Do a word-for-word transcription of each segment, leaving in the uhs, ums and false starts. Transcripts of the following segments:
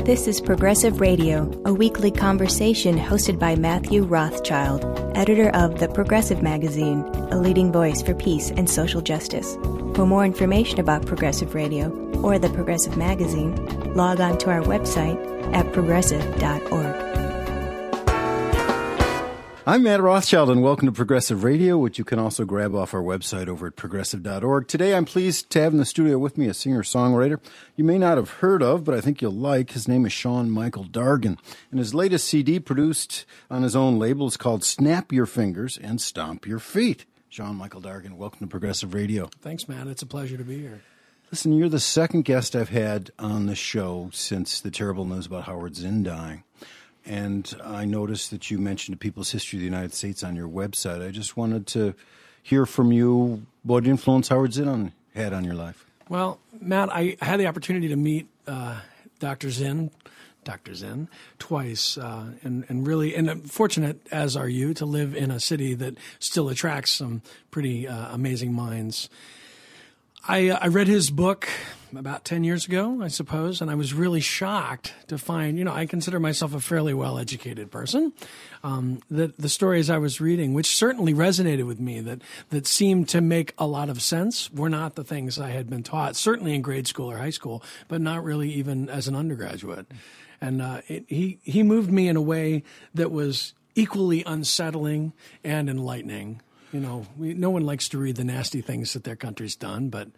This is Progressive Radio, a weekly conversation hosted by Matthew Rothschild, editor of The Progressive Magazine, a leading voice for peace and social justice. For more information about Progressive Radio or The Progressive Magazine, log on to our website at progressive dot org. I'm Matt Rothschild, and welcome to Progressive Radio, which you can also grab off our website over at progressive dot org. Today, I'm pleased to have in the studio with me a singer-songwriter you may not have heard of, but I think you'll like. His name is Sean Michael Dargan, and his latest C D, produced on his own label, is called Snap Your Fingers and Stomp Your Feet. Sean Michael Dargan, welcome to Progressive Radio. Thanks, Matt. It's a pleasure to be here. Listen, you're the second guest I've had on the show since the terrible news about Howard Zinn dying. And I noticed that you mentioned People's History of the United States on your website. I just wanted to hear from you what influence Howard Zinn on, had on your life. Well, Matt, I had the opportunity to meet uh, Doctor Zinn, Doctor Zinn, twice, uh, and, and really, and I'm fortunate, as are you, to live in a city that still attracts some pretty uh, amazing minds. I, uh, I read his book about ten years ago, I suppose, and I was really shocked to find, you know, I consider myself a fairly well-educated person, um, that the stories I was reading, which certainly resonated with me, that, that seemed to make a lot of sense, were not the things I had been taught, certainly in grade school or high school, but not really even as an undergraduate. And uh, it, he, he moved me in a way that was equally unsettling and enlightening. You know, we, no one likes to read the nasty things that their country's done, but...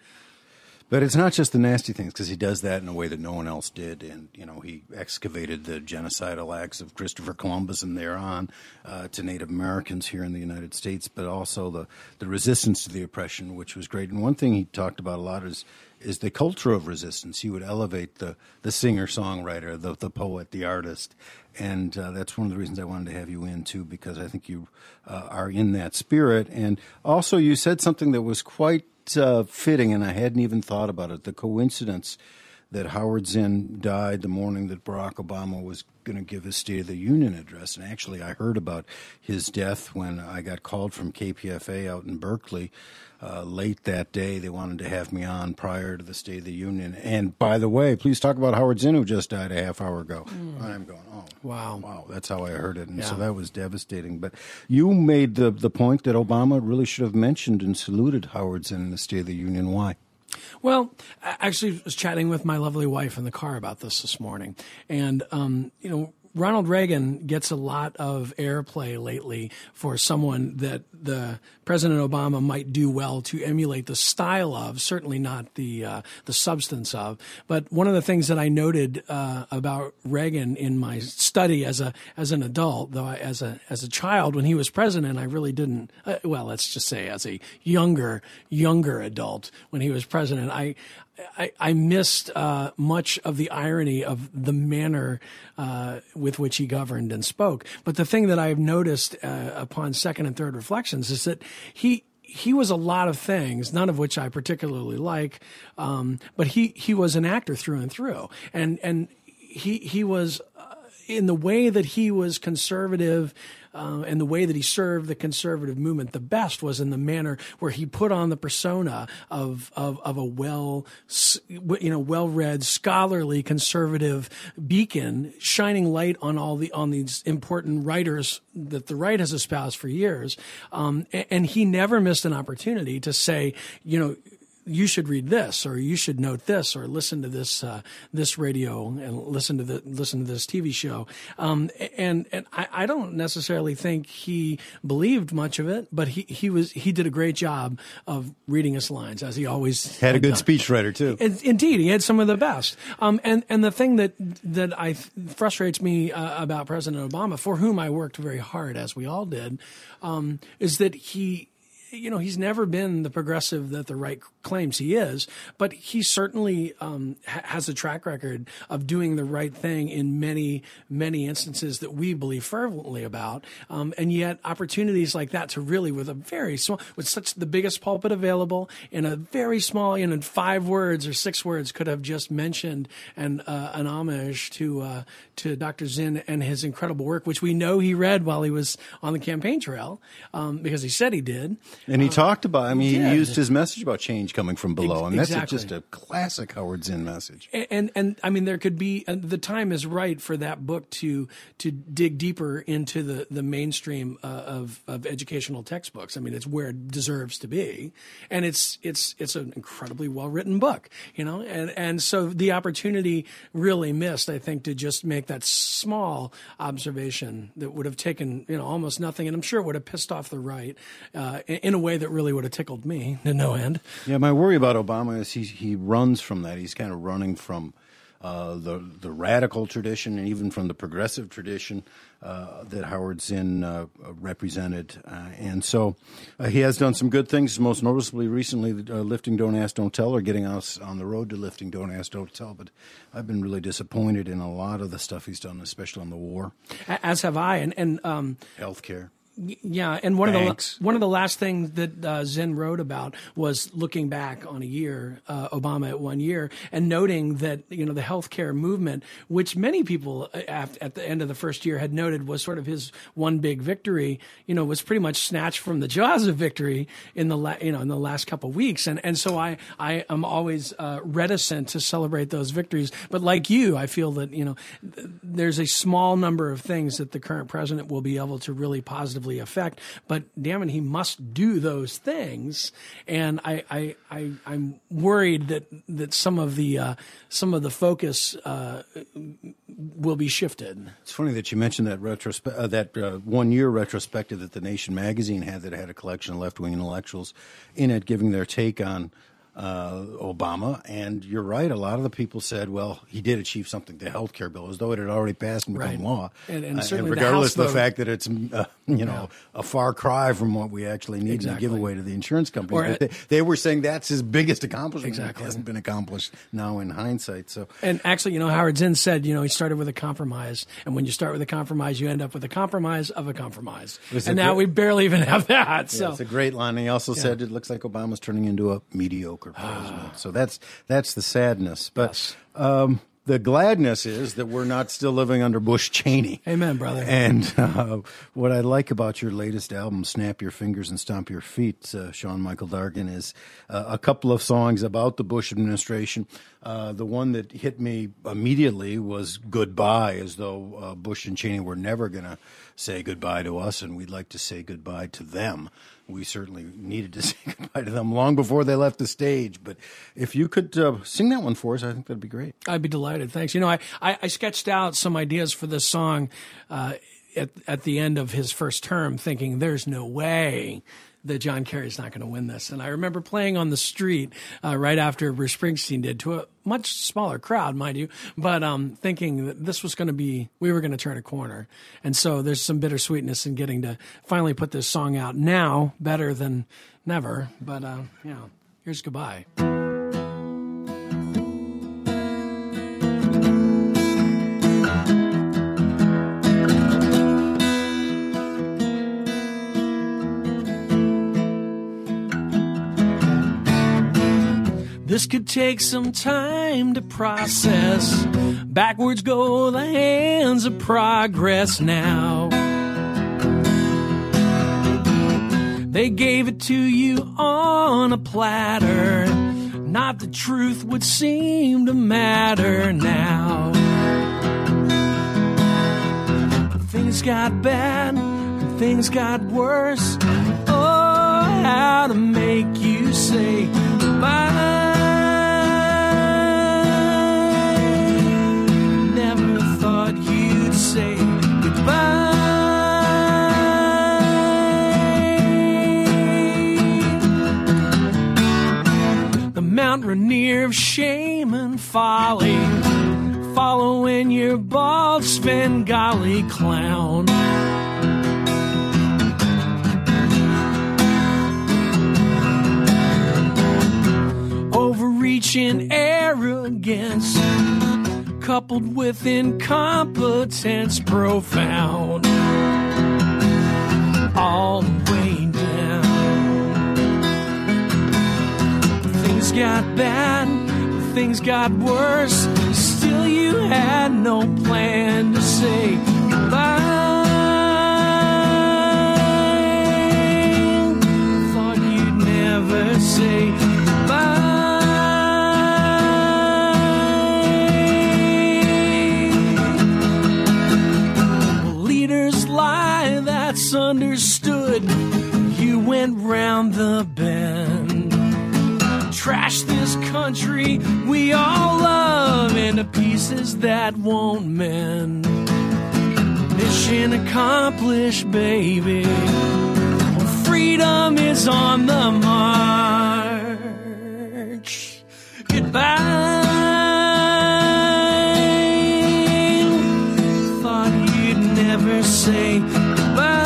But it's not just the nasty things, because he does that in a way that no one else did. And, you know, he excavated the genocidal acts of Christopher Columbus and thereon uh, to Native Americans here in the United States, but also the, the resistance to the oppression, which was great. And one thing he talked about a lot is is the culture of resistance. He would elevate the, the singer-songwriter, the, the poet, the artist. And uh, that's one of the reasons I wanted to have you in, too, because I think you uh, are in that spirit. And also you said something that was quite uh, fitting, and I hadn't even thought about it, the coincidence that Howard Zinn died the morning that Barack Obama was going to give his State of the Union address. And actually, I heard about his death when I got called from K P F A out in Berkeley uh, late that day. They wanted to have me on prior to the State of the Union. And by the way, please talk about Howard Zinn, who just died a half hour ago. Mm. I'm going, oh, wow. Wow, that's how I heard it. And yeah. so that was devastating. But you made the, the point that Obama really should have mentioned and saluted Howard Zinn in the State of the Union. Why? Well, I actually was chatting with my lovely wife in the car about this this morning. And, um, you know, Ronald Reagan gets a lot of airplay lately for someone that the President Obama might do well to emulate the style of, certainly not the uh, the substance of. But one of the things that I noted uh, about Reagan in my study as a as an adult, though I, as a as a child when he was president, I really didn't. Uh, well, let's just say as a younger younger adult when he was president, I. I, I missed uh, much of the irony of the manner uh, with which he governed and spoke. But the thing that I've noticed uh, upon second and third reflections is that he he was a lot of things, none of which I particularly like. Um, but he he was an actor through and through, and and he he was uh, in the way that he was conservative. Uh, and the way that he served the conservative movement the best was in the manner where he put on the persona of of, of a well, you know, well-read, scholarly conservative beacon, shining light on all the on these important writers that the right has espoused for years. Um, and, and he never missed an opportunity to say, you know, you should read this, or you should note this, or listen to this uh, this radio and listen to the listen to this T V show. Um, and and I, I don't necessarily think he believed much of it, but he, he was he did a great job of reading his lines, as he always had, had a good done. speechwriter too. And, indeed, he had some of the best. Um, and and the thing that that I frustrates me uh, about President Obama, for whom I worked very hard, as we all did, um, is that he. You know, he's never been the progressive that the right claims he is, but he certainly um, ha- has a track record of doing the right thing in many, many instances that we believe fervently about. Um, and yet opportunities like that to really, with a very small, with such the biggest pulpit available, in a very small, you know, in five words or six words, could have just mentioned an, uh, an homage to, uh, to Doctor Zinn and his incredible work, which we know he read while he was on the campaign trail, um, because he said he did. And he uh, talked about, I mean, he did. used his message about change coming from below. And that's exactly. a, just a classic Howard Zinn message. And, and, and I mean, there could be, uh, the time is right for that book to to dig deeper into the, the mainstream uh, of, of educational textbooks. I mean, it's where it deserves to be. And it's it's it's an incredibly well-written book, you know. And, and so the opportunity really missed, I think, to just make that small observation that would have taken, you know, almost nothing. And I'm sure it would have pissed off the right uh, in, in a way that really would have tickled me to no end. Yeah, my worry about Obama is he he runs from that. He's kind of running from uh, the the radical tradition and even from the progressive tradition uh, that Howard Zinn uh, represented. Uh, and so uh, he has done some good things, most noticeably recently uh, Lifting Don't Ask, Don't Tell, or getting us on the road to Lifting Don't Ask, Don't Tell. But I've been really disappointed in a lot of the stuff he's done, especially on the war. As have I. And, and um, healthcare. Yeah, and one Banks. of the one of the last things that uh, Zinn wrote about was looking back on a year, uh, Obama at one year, and noting that, you know, the healthcare movement, which many people at, at the end of the first year had noted was sort of his one big victory, you know, was pretty much snatched from the jaws of victory in the la- you know in the last couple of weeks, and and so I I am always uh, reticent to celebrate those victories, but like you, I feel that, you know, th- there's a small number of things that the current president will be able to really positively affect, but damn it, he must do those things. And I, I, I I'm worried that that some of the uh, some of the focus uh, will be shifted. It's funny that you mentioned that retrospe- uh, that uh, one year retrospective that the Nation magazine had that had a collection of left wing intellectuals in it, giving their take on Uh, Obama. And you're right, a lot of the people said, well, he did achieve something, the health care bill, as though it had already passed and become right. law. And, and, uh, certainly and regardless the of the fact that it's, uh, you know, yeah. a far cry from what we actually need exactly. to give away to the insurance company. Or, they, they were saying that's his biggest accomplishment. Exactly. It hasn't been accomplished now in hindsight. So, And actually, you know, Howard Zinn said, you know, he started with a compromise. And when you start with a compromise, you end up with a compromise of a compromise. And now great, we barely even have that. So yeah, it's a great line. He also yeah. said it looks like Obama's turning into a mediocre president. So that's that's the sadness. But yes. um, the gladness is that we're not still living under Bush Cheney. Amen, brother. And uh, what I like about your latest album, Snap Your Fingers and Stomp Your Feet, uh, Sean Michael Dargan, is uh, a couple of songs about the Bush administration. Uh, the one that hit me immediately was Goodbye, as though uh, Bush and Cheney were never going to say goodbye to us, and we'd like to say goodbye to them. We certainly needed to say goodbye to them long before they left the stage. But if you could uh, sing that one for us, I think that'd be great. I'd be delighted. Thanks. You know, I, I, I sketched out some ideas for this song uh, at, at the end of his first term, thinking there's no way that John Kerry's not going to win this. And I remember playing on the street uh, right after Bruce Springsteen did, to a much smaller crowd, mind you, but um, thinking that this was going to be, we were going to turn a corner. And so there's some bittersweetness in getting to finally put this song out now, better than never. But, uh, you know, here's Goodbye. This could take some time to process. Backwards go the hands of progress now. They gave it to you on a platter. Not the truth would seem to matter now. Things got bad, things got worse. Oh, how to make you say goodbye. Say goodbye. The Mount Rainier of shame and folly, following your bald Svengali clown. Overreaching arrogance, coupled with incompetence profound, all the way down. Things got bad, things got worse. Still you had no plan to say goodbye. Thought went round the bend. Trash this country we all love into pieces that won't mend. Mission accomplished, baby. Freedom is on the march. Goodbye. Thought you'd never say goodbye.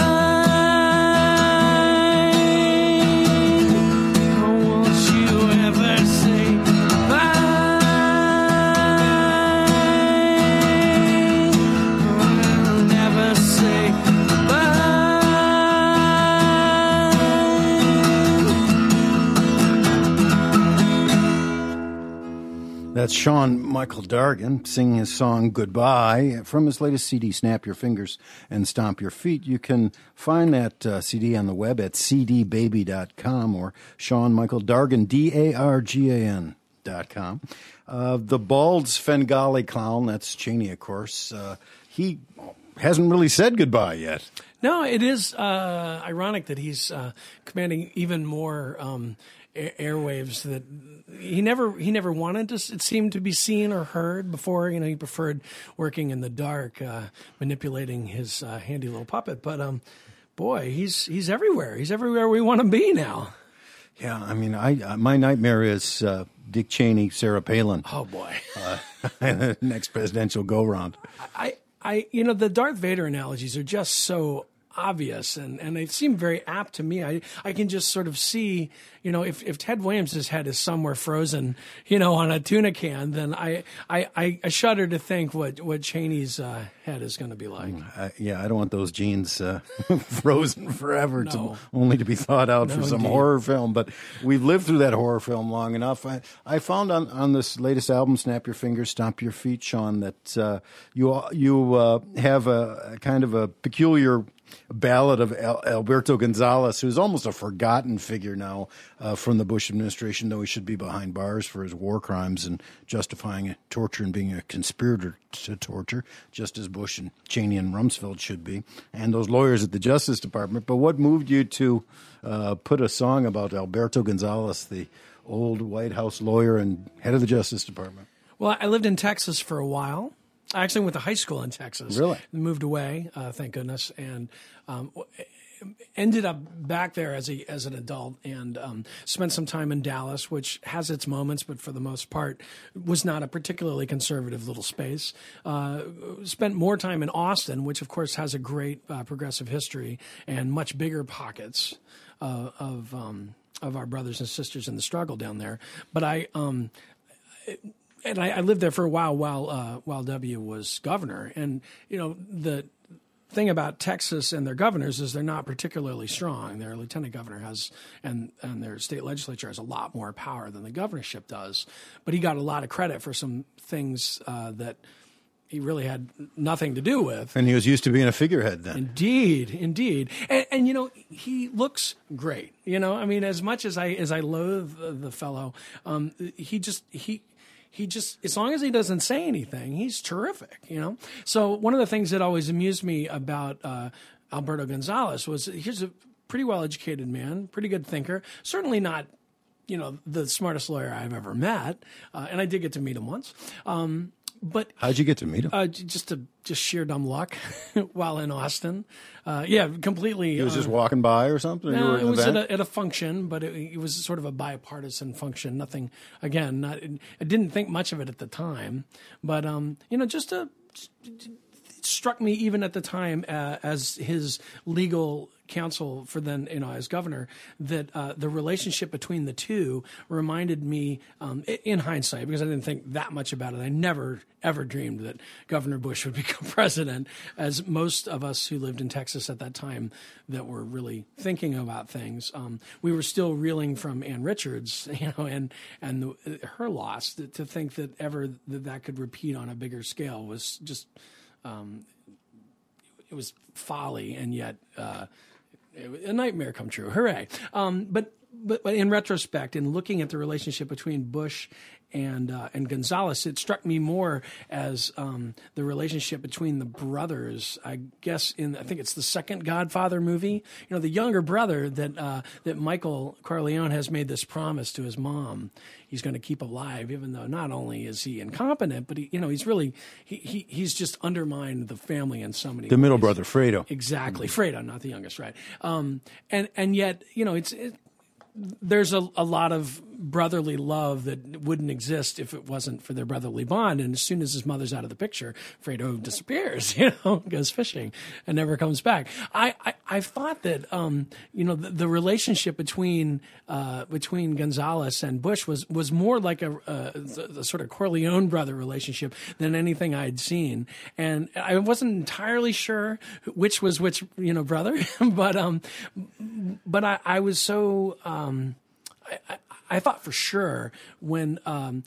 That's Sean Michael Dargan singing his song Goodbye from his latest C D, Snap Your Fingers and Stomp Your Feet. You can find that uh, C D on the web at c d baby dot com or Sean Michael Dargan, D A R G A N dot com. Uh, the bald Svengali clown, that's Cheney, of course, uh, he hasn't really said goodbye yet. No, it is uh, ironic that he's uh, commanding even more um, airwaves that he never he never wanted to it seemed to be seen or heard before. You know, he preferred working in the dark, uh, manipulating his uh, handy little puppet. But um, boy, he's he's everywhere. He's everywhere we want to be now. Yeah, I mean, I uh, my nightmare is uh, Dick Cheney, Sarah Palin. Oh boy, uh, next presidential go round. I I you know the Darth Vader analogies are just so obvious, and, and they seem very apt to me. I, I can just sort of see, you know, if, if Ted Williams' head is somewhere frozen, you know, on a tuna can, then I I, I shudder to think what, what Cheney's uh, head is going to be like. Uh, yeah, I don't want those genes uh, frozen forever, No. to, only to be thought out No, for some indeed. horror film. But we've lived through that horror film long enough. I, I found on, on this latest album, Snap Your Fingers, Stomp Your Feet, Sean, that uh, you, you uh, have a, a kind of a peculiar ballad of Al- Alberto Gonzales, who's almost a forgotten figure now uh, from the Bush administration, though he should be behind bars for his war crimes and justifying torture and being a conspirator to torture, just as Bush and Cheney and Rumsfeld should be, and those lawyers at the Justice Department. But what moved you to uh, put a song about Alberto Gonzales, the old White House lawyer and head of the Justice Department? Well, I lived in Texas for a while. I actually went to high school in Texas. Really? Moved away, uh, thank goodness, and um, ended up back there as a as an adult, and um, spent some time in Dallas, which has its moments, but for the most part was not a particularly conservative little space. Uh, spent more time in Austin, which of course has a great uh, progressive history and much bigger pockets uh, of um, of our brothers and sisters in the struggle down there. But I. Um, And I, I lived there for a while while uh, while W was governor. And, you know, the thing about Texas and their governors is they're not particularly strong. Their lieutenant governor has, and, and their state legislature has a lot more power than the governorship does. But he got a lot of credit for some things uh, that he really had nothing to do with. And he was used to being a figurehead then. Indeed, indeed. And, and you know, he looks great. You know, I mean, as much as I as I loathe the, the fellow, um, he just, he... He just, as long as he doesn't say anything, he's terrific, you know? So one of the things that always amused me about uh, Alberto Gonzales was he's a pretty well-educated man, pretty good thinker, certainly not, you know, the smartest lawyer I've ever met, uh, and I did get to meet him once. Um, but How'd you get to meet him? Uh, just to, just sheer dumb luck while in Austin. Uh, yeah, completely. He was uh, just walking by or something? Or you No, were at it an was at event? a, at a function, but it, it was sort of a bipartisan function. Nothing, again, not. I didn't think much of it at the time, but um, you know, just a. It struck me even at the time uh, as his legal counsel for then, you know, as governor, that uh, the relationship between the two reminded me, um, in hindsight, because I didn't think that much about it. I never, ever dreamed that Governor Bush would become president, as most of us who lived in Texas at that time that were really thinking about things. Um, we were still reeling from Ann Richards, you know, and and the, her loss. To, to think that ever that, that could repeat on a bigger scale was just. Um, it was folly, and yet uh, a nightmare come true. Hooray! Um, but, but but in retrospect, in looking at the relationship between Bush and uh, and Gonzalez, it struck me more as um, the relationship between the brothers. I guess in I think it's the second Godfather movie. You know, the younger brother that uh, that Michael Corleone has made this promise to his mom he's going to keep alive, even though not only is he incompetent, but he, you know, he's really he, he he's just undermined the family in so many. The ways. middle brother, Fredo. Exactly, Fredo, not the youngest, right? Um, and and yet, you know, it's. It, There's a, a lot of brotherly love that wouldn't exist if it wasn't for their brotherly bond. And as soon as his mother's out of the picture, Fredo disappears, you know, goes fishing and never comes back. I, I, I thought that, um, you know, the, the relationship between uh, between Gonzalez and Bush was, was more like a, a, a sort of Corleone brother relationship than anything I'd seen. And I wasn't entirely sure which was which, you know, brother, but um, but I, I was so. Um, Um, I, I, I thought for sure when um,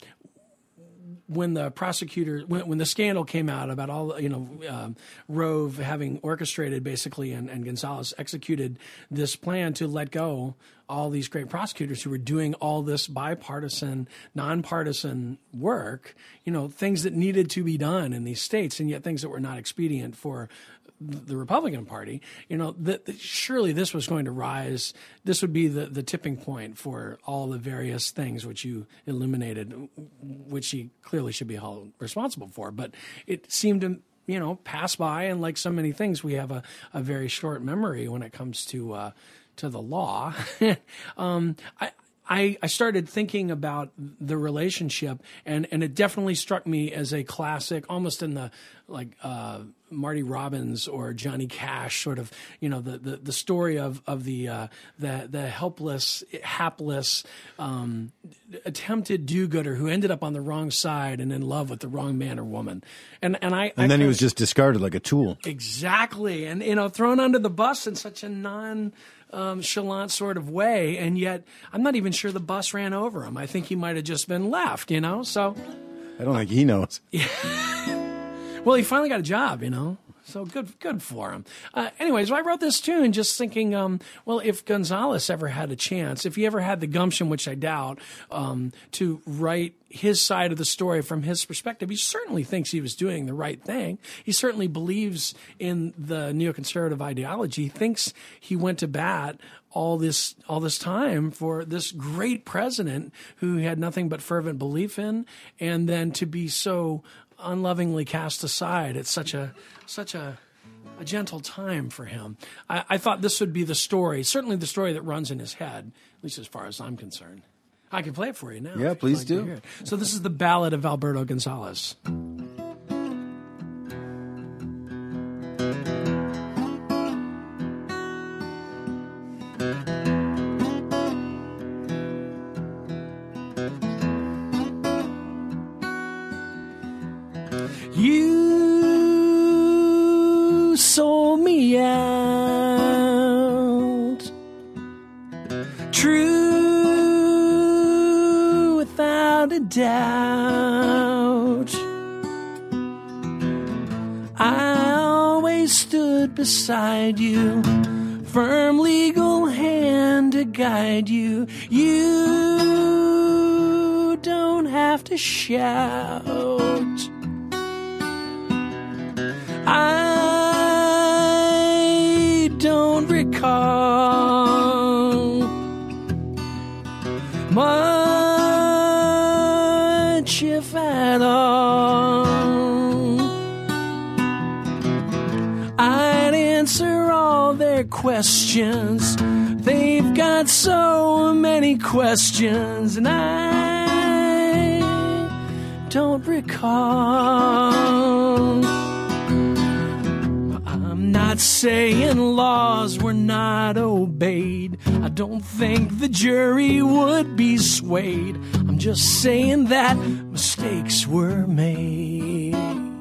when the prosecutor when, when the scandal came out about all you know um, Rove having orchestrated basically and, and Gonzalez executed this plan to let go all these great prosecutors who were doing all this bipartisan, nonpartisan work, you know, things that needed to be done in these states, and yet things that were not expedient for the Republican Party, you know, that surely this was going to rise. This would be the, the tipping point for all the various things which you eliminated, which he clearly should be held responsible for. But it seemed to, you know, pass by. And like so many things, we have a, a very short memory when it comes to uh, to the law. um, I. I, I started thinking about the relationship, and, and it definitely struck me as a classic, almost in the like uh, Marty Robbins or Johnny Cash sort of, you know, the, the, the story of of the uh, the the helpless, hapless, um, attempted do-gooder who ended up on the wrong side and in love with the wrong man or woman, and and I and I then he was of, just discarded like a tool. Exactly, and you know, thrown under the bus in such a non. Um, chalant sort of way, and yet I'm not even sure the bus ran over him. I think he might have just been left, you know. So I don't think he knows. Yeah. Well, he finally got a job, you know. So good, good for him. Uh, anyways, I wrote this tune just thinking, um, well, if Gonzalez ever had a chance, if he ever had the gumption, which I doubt, um, to write his side of the story from his perspective, he certainly thinks he was doing the right thing. He certainly believes in the neoconservative ideology. He thinks he went to bat all this all this time for this great president who he had nothing but fervent belief in, and then to be so unlovingly cast aside at such a such a a gentle time for him. I, I thought this would be the story, certainly the story that runs in his head, at least as far as I'm concerned. I can play it for you now. Yeah, please like do. So this is the Ballad of Alberto Gonzalez. You sold me out, true without a doubt. I always stood beside you, firm legal hand to guide you. You don't have to shout. I don't recall much, if at all. I'd answer all their questions. They've got so many questions, and I don't recall. I'm not saying laws were not obeyed. I don't think the jury would be swayed. I'm just saying that mistakes were made.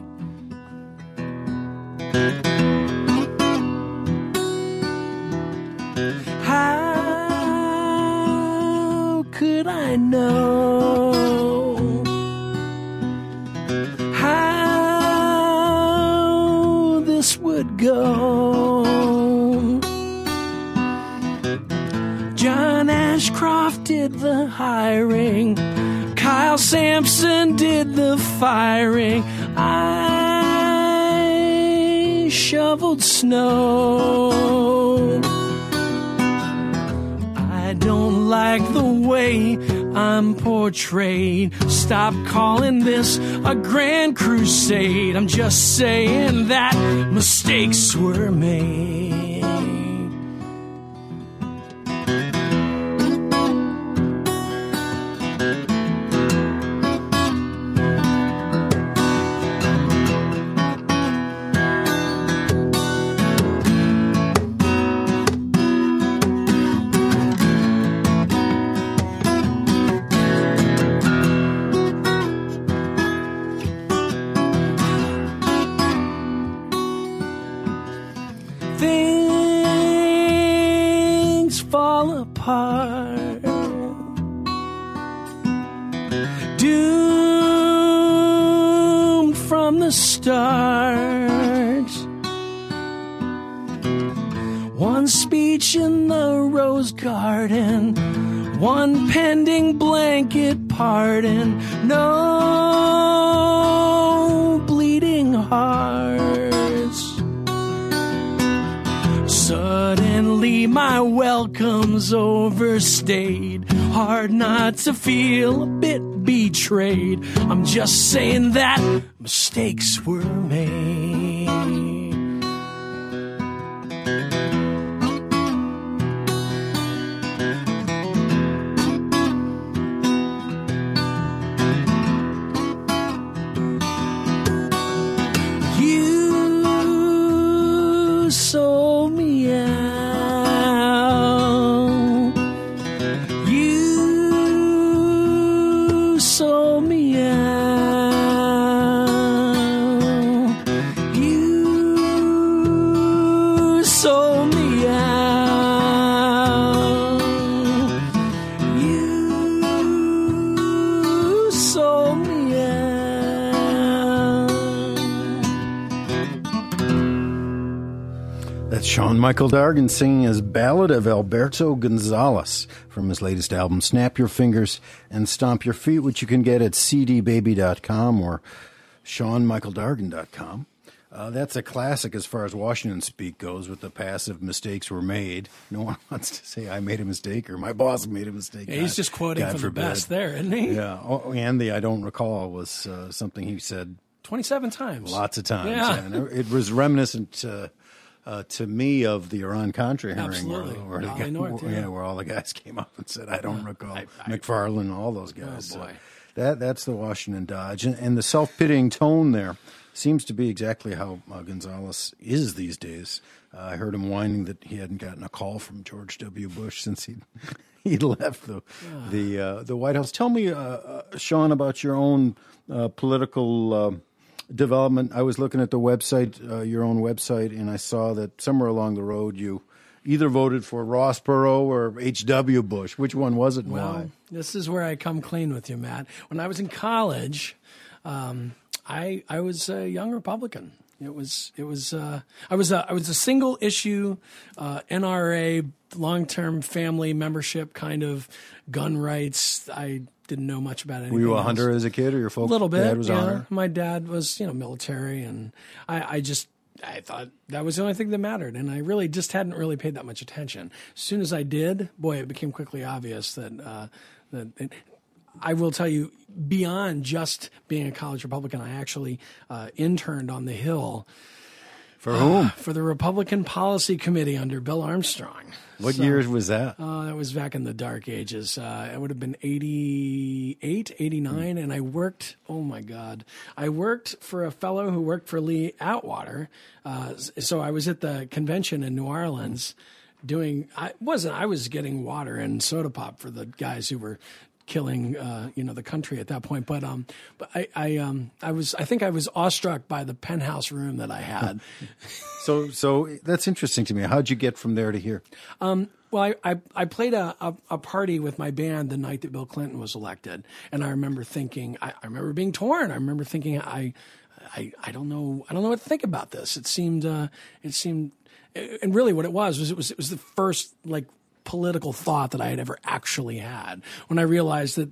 How could I know how this would go? John Ashcroft did the hiring, Kyle how Samson did the firing. I shoveled snow. I don't like the way I'm portrayed. Stop calling this a grand crusade. I'm just saying that mistakes were made. Things fall apart, doomed from the start. One speech in the rose garden, one pending blanket pardon, no bleeding hearts. Suddenly my welcome's overstayed. Hard not to feel a bit betrayed. I'm just saying that mistakes were made. You sold me out. You sold me out. You sold me out. You sold me out. That's Sean Michael Dargan singing his ballad of Alberto Gonzalez from his latest album, Snap Your Fingers and Stomp Your Feet, which you can get at c d baby dot com or sean michael dargan dot com. Uh, that's a classic as far as Washington speak goes, with the passive mistakes were made. No one wants to say I made a mistake or my boss made a mistake. Yeah, he's God- just quoting God from forbid. the best there, isn't he? Yeah. Oh, and the I don't recall was uh, something he said twenty-seven times. lots of times. Yeah. And it was reminiscent uh, uh, to me of the Iran-Contra hearing. Absolutely. Where, where, the Raleigh guy- North, where- yeah. yeah, where all the guys came up and said, I don't recall. I- I- McFarland, all those guys. Oh, boy. So that, that's the Washington Dodge. And, and the self-pitying tone there seems to be exactly how uh, Gonzalez is these days. Uh, I heard him whining that he hadn't gotten a call from George W. Bush since he he left the the uh, the White House. Tell me, uh, uh, Sean, about your own uh, political uh, development. I was looking at the website, uh, your own website, and I saw that somewhere along the road you either voted for Ross Perot or H W. Bush. Which one was it and Well, why? this is where I come clean with you, Matt. When I was in college, um, I I was a young Republican. It was it was uh, I was a, I was a single issue uh, N R A long term family membership kind of gun rights. I didn't know much about anything. Were you a else. hunter as a kid, or your A folks? little bit. Dad was a yeah. hunter? My dad was, you know, military, and I, I just I thought that was the only thing that mattered, and I really just hadn't really paid that much attention. As soon as I did, boy, it became quickly obvious that uh, that. It, I will tell you, beyond just being a college Republican, I actually uh, interned on the Hill. For whom? For the Republican Policy Committee under Bill Armstrong. What So- years was that? Uh, that was back in the dark ages. Uh, it would have been eighty-eight, eighty-nine, and I worked, oh my God, I worked for a fellow who worked for Lee Atwater. Uh, so I was at the convention in New Orleans doing, I wasn't, I was getting water and soda pop for the guys who were killing, uh, you know, the country at that point. But, um, but I, I, um, I was, I think I was awestruck by the penthouse room that I had. So, so that's interesting to me. How'd you get from there to here? Um, well, I, I, I played a, a, a party with my band the night that Bill Clinton was elected. And I remember thinking, I, I remember being torn. I remember thinking, I, I, I don't know, I don't know what to think about this. It seemed, uh, it seemed, and really what it was, was it was, it was the first, like, political thought that I had ever actually had when I realized that, that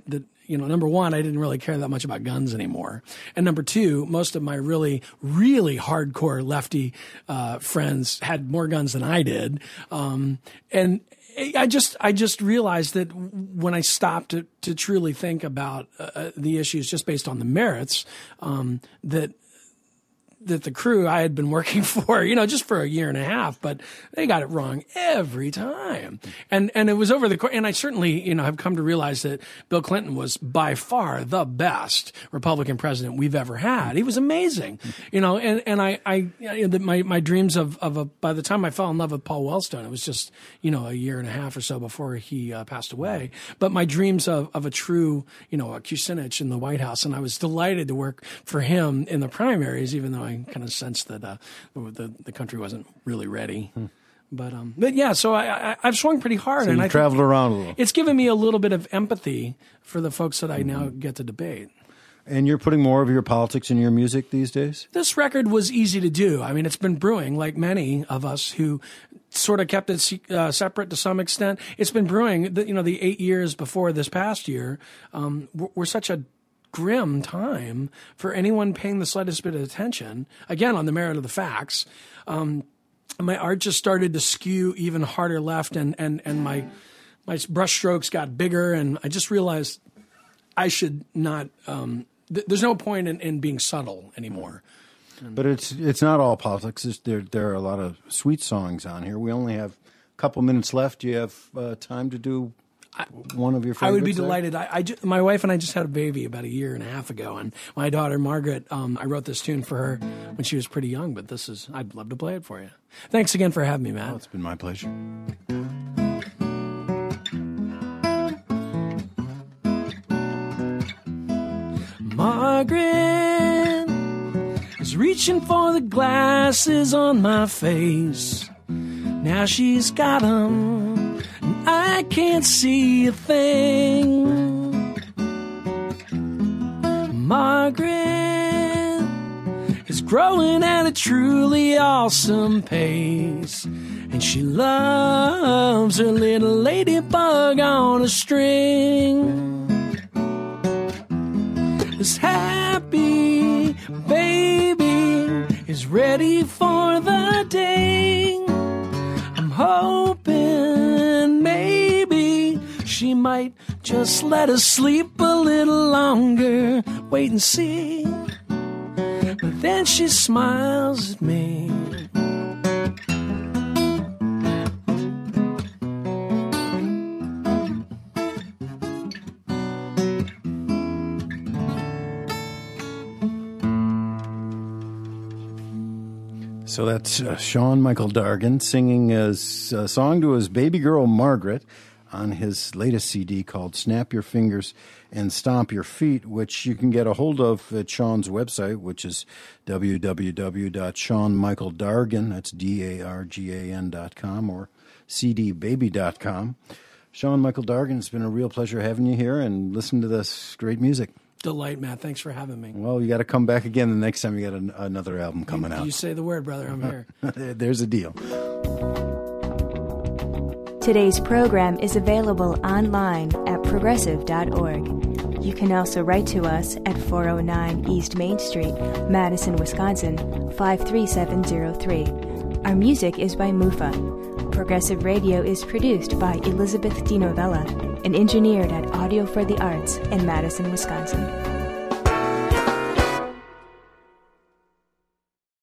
you know, number one, I didn't really care that much about guns anymore. And number two, most of my really, really hardcore lefty uh, friends had more guns than I did. Um, and I just, I just realized that when I stopped to, to truly think about uh, the issues just based on the merits, um, that that the crew I had been working for, you know, just for a year and a half, but they got it wrong every time. And, and it was over the course, and I certainly, you know, have come to realize that Bill Clinton was by far the best Republican president we've ever had. He was amazing, you know, and, and I, I, you know, my, my dreams of, of a, by the time I fell in love with Paul Wellstone, it was just, you know, a year and a half or so before he uh, passed away. But my dreams of, of a true, you know, a Kucinich in the White House, and I was delighted to work for him in the primaries, even though I kind of sensed that uh, the the country wasn't really ready. Hmm. But um, but yeah, so I, I I've swung pretty hard, so and you I traveled around a little. It's given me a little bit of empathy for the folks that I mm-hmm. now get to debate. And you're putting more of your politics in your music these days? This record was easy to do. I mean, it's been brewing, like many of us who sort of kept it uh, separate to some extent. It's been brewing. The, you know, the eight years before this past year um, were, were such a grim time for anyone paying the slightest bit of attention, again, on the merit of the facts. Um, my art just started to skew even harder left, and, and, and my my brush strokes got bigger, and I just realized I should not um, th- there's no point in, in being subtle anymore. But it's it's not all politics. It's, there, there are a lot of sweet songs on here. We only have a couple minutes left. Do you have uh, time to do one of your favorites? I would be there? delighted. I, I ju- my wife and I just had a baby about a year and a half ago, and my daughter Margaret, um, I wrote this tune for her when she was pretty young, but this is, I'd love to play it for you. Thanks again for having me, Matt. Oh, it's been my pleasure. Margaret is reaching for the glasses on my face. Now she's got 'em, I can't see a thing. Margaret is growing at a truly awesome pace, and she loves her little ladybug on a string. This happy baby is ready for the day. I'm hoping maybe she might just let us sleep a little longer. Wait and see. But then she smiles at me. So that's uh, Sean Michael Dargan singing a, a song to his baby girl Margaret on his latest C D called Snap Your Fingers and Stomp Your Feet, which you can get a hold of at Sean's website, which is w w w dot sean michael dargan, that's D A R G A N dot com, or c d baby dot com. Sean Michael Dargan, it's been a real pleasure having you here and listening to this great music. Delight, Matt. Thanks for having me. Well, you got to come back again the next time you got an, another album coming you, out. You say the word, brother. I'm here. There's a deal. Today's program is available online at progressive dot org. You can also write to us at four oh nine East Main Street, Madison, Wisconsin, five three seven zero three. Our music is by Mufa. Progressive Radio is produced by Elizabeth DiNovella and engineered at Audio for the Arts in Madison, Wisconsin.